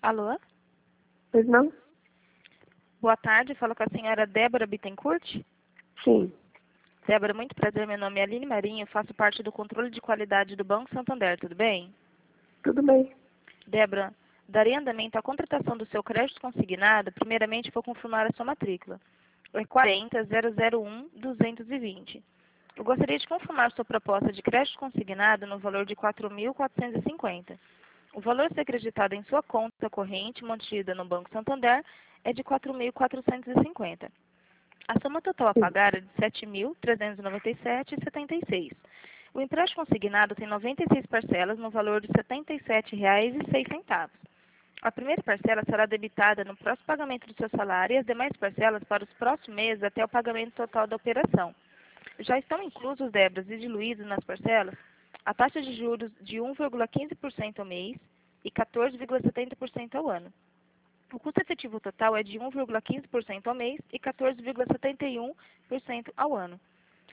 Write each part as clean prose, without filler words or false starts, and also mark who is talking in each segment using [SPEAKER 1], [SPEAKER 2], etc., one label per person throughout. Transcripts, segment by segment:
[SPEAKER 1] Alô?
[SPEAKER 2] Pois não?
[SPEAKER 1] Boa tarde, falo com a senhora Débora Bittencourt.
[SPEAKER 2] Sim.
[SPEAKER 1] Débora, muito prazer, meu nome é Aline Marinho, faço parte do controle de qualidade do Banco Santander, tudo bem?
[SPEAKER 2] Tudo bem.
[SPEAKER 1] Débora, darei andamento à contratação do seu crédito consignado, primeiramente vou confirmar a sua matrícula. É 40.001.220. Eu gostaria de confirmar sua proposta de crédito consignado no valor de 4.450. O valor a ser acreditado em sua conta corrente mantida no Banco Santander é de 4.450. A soma total a
[SPEAKER 2] Sim.
[SPEAKER 1] pagar é de 7.397,76. O empréstimo consignado tem 96 parcelas no valor de R$ 77,06. A primeira parcela será debitada no próximo pagamento do seu salário e as demais parcelas para os próximos meses até o pagamento total da operação. Já estão inclusos, Débora, e diluídos nas parcelas a taxa de juros de 1,15% ao mês e 14,70% ao ano. O custo efetivo total é de 1,15% ao mês e 14,71% ao ano.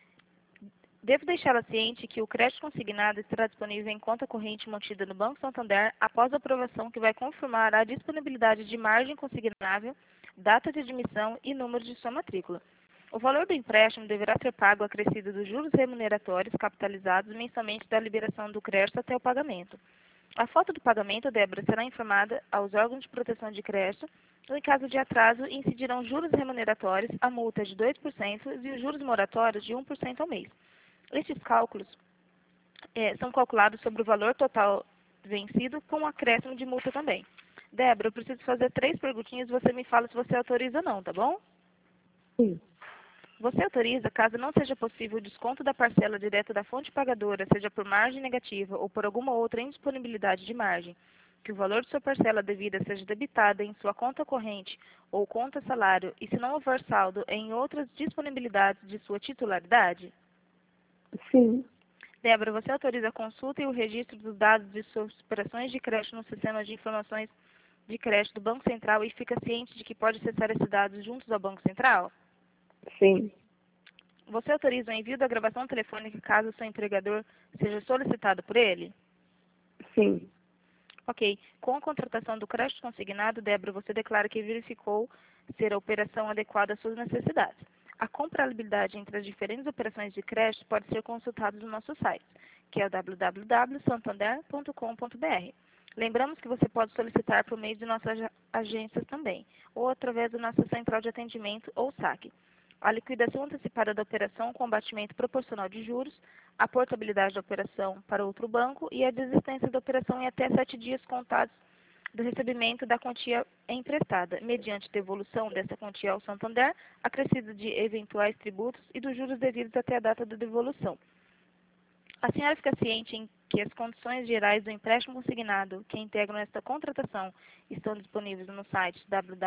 [SPEAKER 1] Devo deixá-la ciente que o crédito consignado estará disponível em conta corrente mantida no Banco Santander após a aprovação que vai confirmar a disponibilidade de margem consignável, data de admissão e número de sua matrícula. O valor do empréstimo deverá ser pago acrescido dos juros remuneratórios capitalizados mensalmente da liberação do crédito até o pagamento. A falta do pagamento, Débora, será informada aos órgãos de proteção de crédito ou, em caso de atraso, incidirão juros remuneratórios, a multa de 2% e os juros moratórios de 1% ao mês. Estes cálculos são calculados sobre o valor total vencido com um acréscimo de multa também. Débora, eu preciso fazer 3 perguntinhas e você me fala se você autoriza ou não, tá bom?
[SPEAKER 2] Sim.
[SPEAKER 1] Você autoriza, caso não seja possível o desconto da parcela direta da fonte pagadora, seja por margem negativa ou por alguma outra indisponibilidade de margem, que o valor de sua parcela devida seja debitada em sua conta corrente ou conta salário e, se não houver saldo, em outras disponibilidades de sua titularidade?
[SPEAKER 2] Sim.
[SPEAKER 1] Débora, você autoriza a consulta e o registro dos dados de suas operações de crédito no sistema de informações de crédito do Banco Central e fica ciente de que pode acessar esses dados juntos ao Banco Central?
[SPEAKER 2] Sim.
[SPEAKER 1] Você autoriza o envio da gravação telefônica caso o seu empregador seja solicitado por ele?
[SPEAKER 2] Sim.
[SPEAKER 1] Ok. Com a contratação do crédito consignado, Débora, você declara que verificou ser a operação adequada às suas necessidades. A comparabilidade entre as diferentes operações de crédito pode ser consultada no nosso site, que é o www.santander.com.br. Lembramos que você pode solicitar por meio de nossas agências também, ou através da nossa central de atendimento ou saque. A liquidação antecipada da operação com abatimento proporcional de juros, a portabilidade da operação para outro banco e a desistência da operação em até 7 dias contados do recebimento da quantia emprestada, mediante devolução dessa quantia ao Santander, acrescida de eventuais tributos e dos juros devidos até a data da devolução. A senhora fica ciente em que as condições gerais do empréstimo consignado que integram esta contratação estão disponíveis no site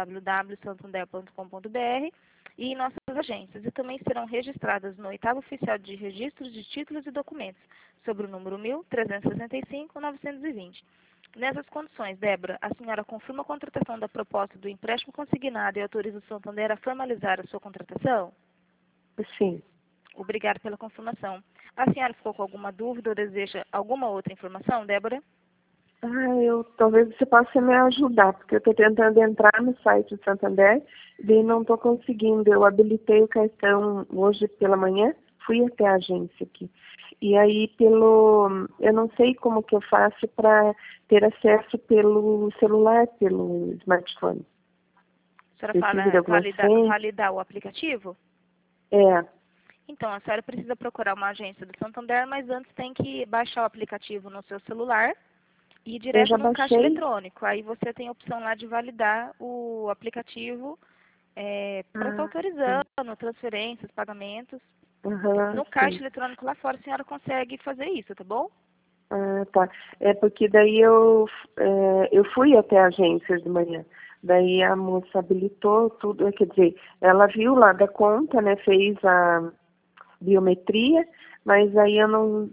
[SPEAKER 1] www.santander.com.br e em nossas agências, e também serão registradas no 8º Oficial de Registros de Títulos e Documentos, sobre o número 1365-920. Nessas condições, Débora, a senhora confirma a contratação da proposta do empréstimo consignado e autoriza o Santander a formalizar a sua contratação?
[SPEAKER 2] Sim.
[SPEAKER 1] Obrigada pela confirmação. A senhora ficou com alguma dúvida ou deseja alguma outra informação, Débora?
[SPEAKER 2] Talvez você possa me ajudar, porque eu estou tentando entrar no site do Santander e não estou conseguindo. Eu habilitei o cartão hoje pela manhã, fui até a agência aqui. E aí eu não sei como que eu faço para ter acesso pelo celular, pelo smartphone.
[SPEAKER 1] A senhora
[SPEAKER 2] Precisa de
[SPEAKER 1] fala
[SPEAKER 2] alguma senha?
[SPEAKER 1] validar o aplicativo?
[SPEAKER 2] É.
[SPEAKER 1] Então, a senhora precisa procurar uma agência do Santander, mas antes tem que baixar o aplicativo no seu celular e ir
[SPEAKER 2] Eu
[SPEAKER 1] direto
[SPEAKER 2] já
[SPEAKER 1] no caixa
[SPEAKER 2] baixei.
[SPEAKER 1] eletrônico. Aí você tem a opção lá de validar o aplicativo para estar
[SPEAKER 2] Sim.
[SPEAKER 1] autorizando transferências, pagamentos.
[SPEAKER 2] Aham,
[SPEAKER 1] No caixa
[SPEAKER 2] sim.
[SPEAKER 1] eletrônico lá fora a senhora consegue fazer isso, tá bom?
[SPEAKER 2] Ah, tá. É porque daí eu fui até a agência de manhã. Daí a moça habilitou tudo, quer dizer, ela viu lá da conta, né, fez a biometria, mas aí eu não,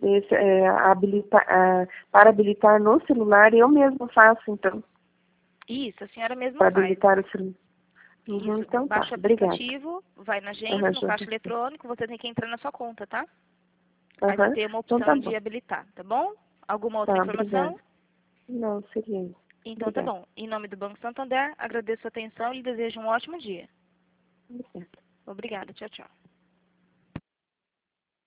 [SPEAKER 2] para habilitar no celular eu mesmo faço, então,
[SPEAKER 1] Isso, a senhora mesma
[SPEAKER 2] para
[SPEAKER 1] faz.
[SPEAKER 2] habilitar o celular. Uhum,
[SPEAKER 1] Isso,
[SPEAKER 2] então tá,
[SPEAKER 1] baixa o
[SPEAKER 2] obrigada.
[SPEAKER 1] aplicativo, vai na agência,
[SPEAKER 2] Aham,
[SPEAKER 1] no
[SPEAKER 2] já
[SPEAKER 1] caixa
[SPEAKER 2] baixei.
[SPEAKER 1] eletrônico, você tem que entrar na sua conta, tá? Aí vai
[SPEAKER 2] Aham,
[SPEAKER 1] ter uma
[SPEAKER 2] então tá
[SPEAKER 1] opção de
[SPEAKER 2] bom.
[SPEAKER 1] habilitar, tá bom? Alguma outra
[SPEAKER 2] Tá, obrigada.
[SPEAKER 1] informação?
[SPEAKER 2] Não, seria isso.
[SPEAKER 1] Então tá
[SPEAKER 2] Obrigada.
[SPEAKER 1] bom. Em nome do Banco Santander, agradeço a atenção e lhe desejo um ótimo dia.
[SPEAKER 2] Obrigada.
[SPEAKER 1] Obrigada. Tchau, tchau.